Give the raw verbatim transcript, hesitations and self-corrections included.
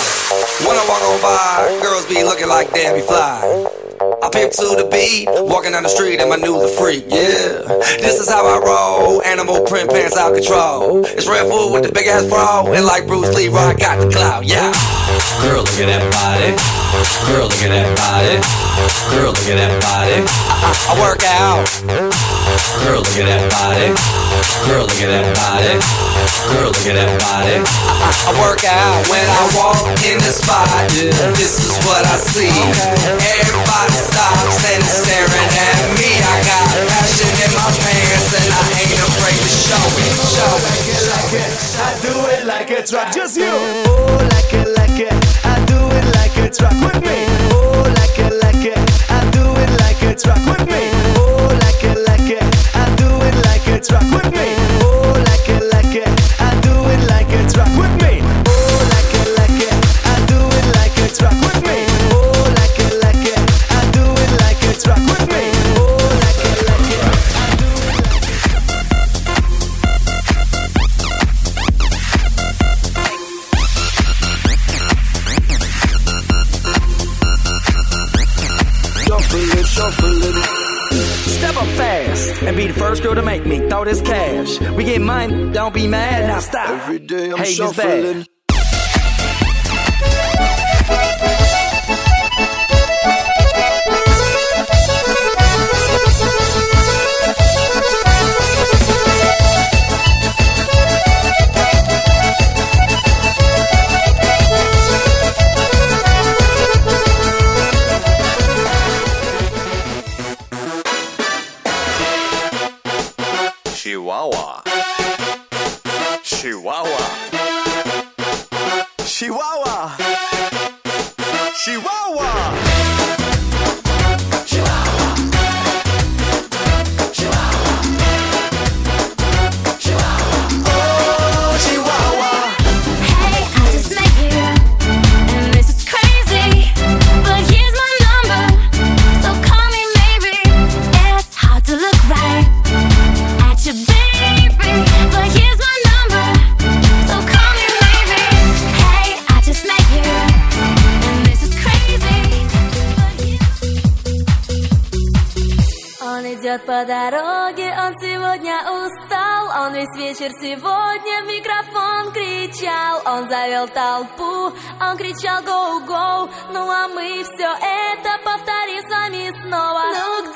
When I walk on by, girls be looking like Debbie Fly. I pimp to the beat, walking down the street and my new the freak, yeah. This is how I roll, animal print pants out control. It's Red Food with the big ass bra, and like Bruce Lee, I got the clout, yeah. Girl, look at that body. Girl, look at that body. Girl, look at that body. I, I, I work out. Girl, look at that body. Girl, look at that body. Girl, look at that body. I, I, I work out when I walk in the spot. Yeah. This is what I see. Everybody stops and is staring at me. I got passion in my pants and I ain't afraid to show it. Show it. Like it, like it. I do it like it's rock. Just you. Oh, like it, like it. I do it like it's rock with me. Oh, like it, like it. I do it like it's rock with me. Oh, like it, like it. I do it like it's rock with me. Oh, like it, like it. I do it like it's rock with me. Oh, like it, like it. I do it like it's rock with me. Oh, like it, like it. I do it like it's rock with me. Oh, like it, like it. I do it like Shuffle it, shuffle it. Step up fast and be the first girl to make me throw this cash. We get money, don't be mad, now stop. Every day I'm Hate is shuffling. bad. Chihuahua. Chihuahua. Chihuahua. Chihuahua. По дороге, он сегодня устал. Он весь вечер сегодня в микрофон кричал. Он завел толпу, он кричал «Go, go». Ну а мы все это повторим с вами снова. Ну